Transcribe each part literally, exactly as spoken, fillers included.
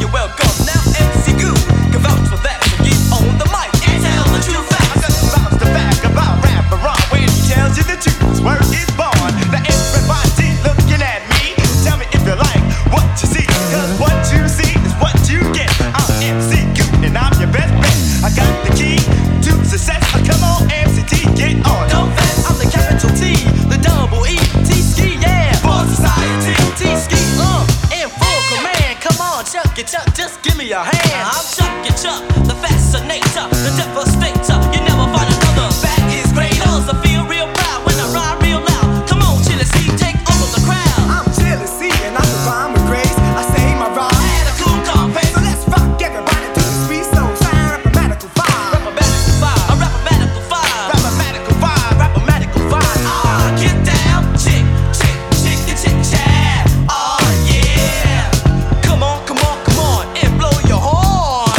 welcome. Now M C Goo can vouch for that, so get on the mic and tell the true facts. I'm gonna vouch the fact about Rapper Ron when he tells you the truth. Word is born. Now everybody looking at me, tell me if you like what you see, cause what you see is what you get. I'm M C Goo and I'm your best bet. I got the key to success. Uh, come on M C T, get on. Don't vet, I'm the capital T, the double E, T-Ski, yeah, for society. T-Ski, uh, in full command. Come on, Chuck it, Chuck, just give me a hand. I'm Chuck it, Chuck, the fascinator, the devastator. You never find another that is greater. I feel real proud when I ride real loud. Come on, Chilli C, take over the crowd. I'm Chilli C and I can rhyme with grace. I say my rhyme. I had a cool compass. So let's rock everybody to the sweet soul sound. Rappamatical vibe. Rappamatical vibe, a rappamatical vibe. Rappamatical vibe, rappamatical vibe. Ah, get down, chick, chick, chick, chick, chick, chick. Oh yeah. Come on, come on, come on, and blow your horn.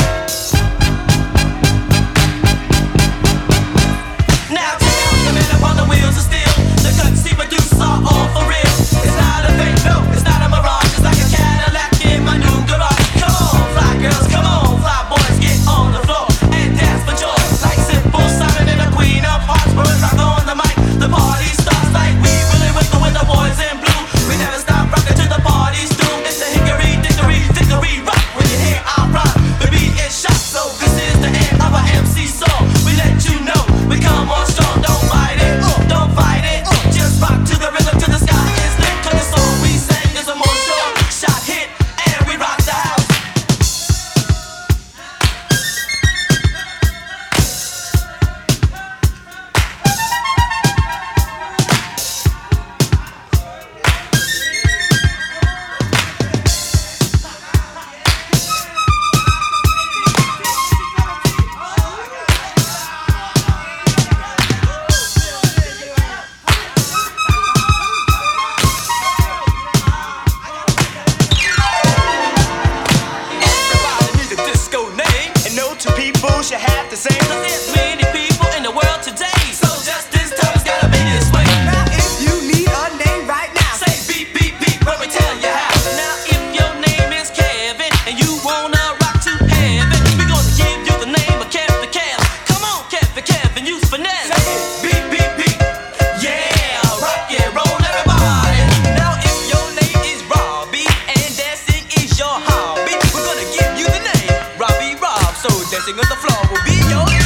Now tell the man upon the wheels of steel, the guts he produce are all for real. It's not a fake, no, it's not a mirage. It's like a Cadillac in my new garage. Come on, fly girls, come on, fly boys, get on the floor and dance for joy. Like Simple Simon and the Queen of Hearts, birds rock on the mic. The party starts like we really wiggle with the boys in blue. We never stop rocking till the party's through. It's a hickory, dickory, dickory rock. When you hear I rock, the beat is shot. So this is the end of our M C song. We let you know we come on strong. Don't fight it, uh, don't fight it. Uh, just rock to the rhythm till the sky is lit. Cause the song we sang is a more sure shot hit, and we rock the house. Everybody needs a disco name, And no two people should have the same. cause there's many people in the world today. So just this time it's gotta be this way. Now if you need a name right now, Say beep, beep, beep, let me tell you how. Now if your name is Kevin and you wanna rock to heaven, we gonna give you the name of Kevin Kev. Come on, Kevin, Kevin, use finesse. Beep, beep, beep, yeah, rock and roll everybody. Now if your name is Robbie and dancing is your hobby, we're gonna give you the name Robbie Rob. So dancing on the floor will be your